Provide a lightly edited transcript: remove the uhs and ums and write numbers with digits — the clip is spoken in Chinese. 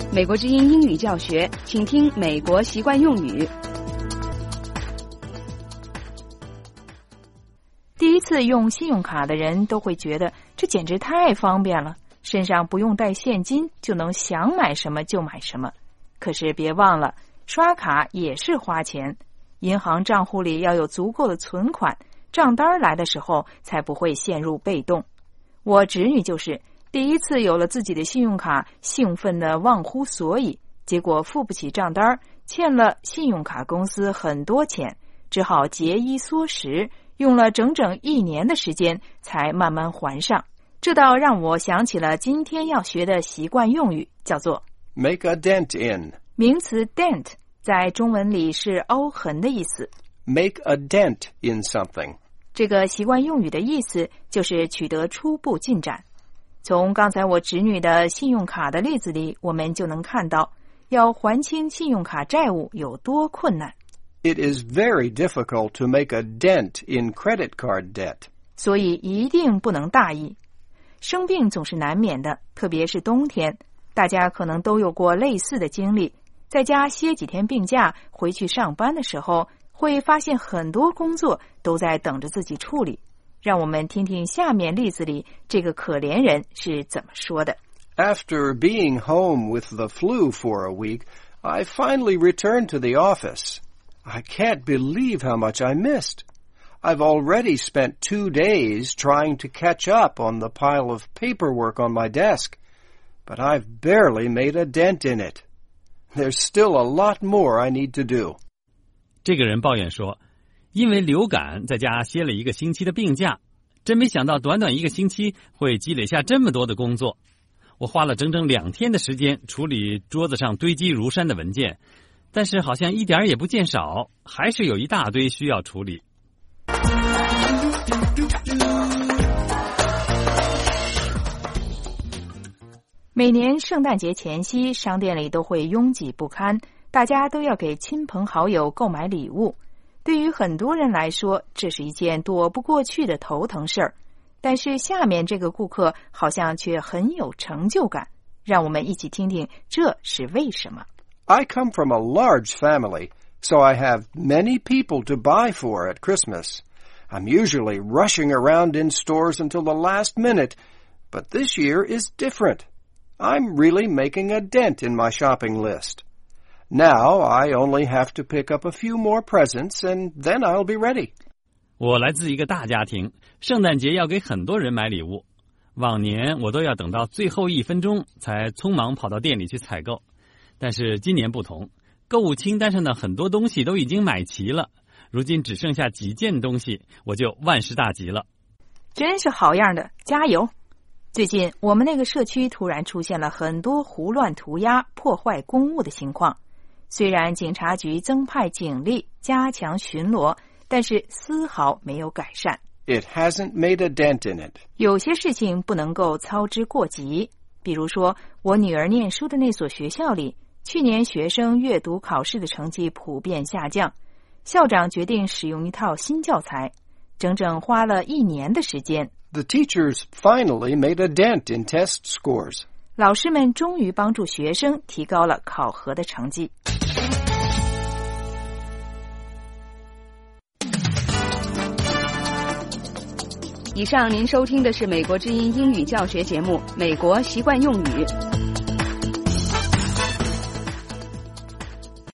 美国之音英语教学，请听美国习惯用语。 第一次用信用卡的人都会觉得这简直太方便了，身上不用带现金就能想买什么就买什么。可是别忘了，刷卡也是花钱，银行账户里要有足够的存款，账单来的时候才不会陷入被动。我侄女就是第一次有了自己的信用卡，兴奋得忘乎所以，结果付不起账单，欠了信用卡公司很多钱，只好节衣缩食，用了整整1年的时间才慢慢还上。这倒让我想起了今天要学的习惯用语，叫做 make a dent in。 名词 dent 在中文里是凹痕的意思。 Make a dent in something。 这个习惯用语的意思就是取得初步进展。从刚才我侄女的信用卡的例子里，我们就能看到要还清信用卡债务有多困难。 It is very difficult to make a dent in credit card debt。 所以一定不能大意。生病总是难免的，特别是冬天，大家可能都有过类似的经历，在家歇几天病假，回去上班的时候，会发现很多工作都在等着自己处理。让我们听听下面例子里这个可怜人是怎么说的。 After being home with the flu for a week, I finally returned to the office. I can't believe how much I missed. I've already spent 2 days trying to catch up on the pile of paperwork on my desk, but I've barely made a dent in it. There's still a lot more I need to do. 这个人抱怨说，因为流感在家歇了1个星期的病假，真没想到短短1个星期会积累下这么多的工作。我花了整整2天的时间处理桌子上堆积如山的文件，但是好像一点也不见少，还是有一大堆需要处理。 每年圣诞节前夕，商店里都会拥挤不堪，大家都要给亲朋好友购买礼物。对于很多人来说，这是一件躲不过去的头疼事儿。但是下面这个顾客好像却很有成就感，让我们一起听听这是为什么。 I come from a large family, so I have many people to buy for at Christmas. I'm usually rushing around in stores until the last minute, but this year is different. I'm really making a dent in my shopping list. Now I only have to pick up a few more presents, and then I'll be ready. 我来自一个大家庭，圣诞节要给很多人买礼物。往年我都要等到最后1分钟才匆忙跑到店里去采购，但是今年不同，购物清单上的很多东西都已经买齐了，如今只剩下几件东西，我就万事大吉了。 真是好样的，加油！最近我们那个社区突然出现了很多胡乱涂鸦、破坏公物的情况。虽然警察局增派警力加强巡逻，但是丝毫没有改善。 It hasn't made a dent in it. 有些事情不能够操之过急，比如说我女儿念书的那所学校里，去年学生阅读考试的成绩普遍下降，校长决定使用一套新教材，整整花了1年的时间。 The teachers finally made a dent in test scores. 老师们终于帮助学生提高了考核的成绩。 以上您收听的是美国之音英语教学节目《美国习惯用语》。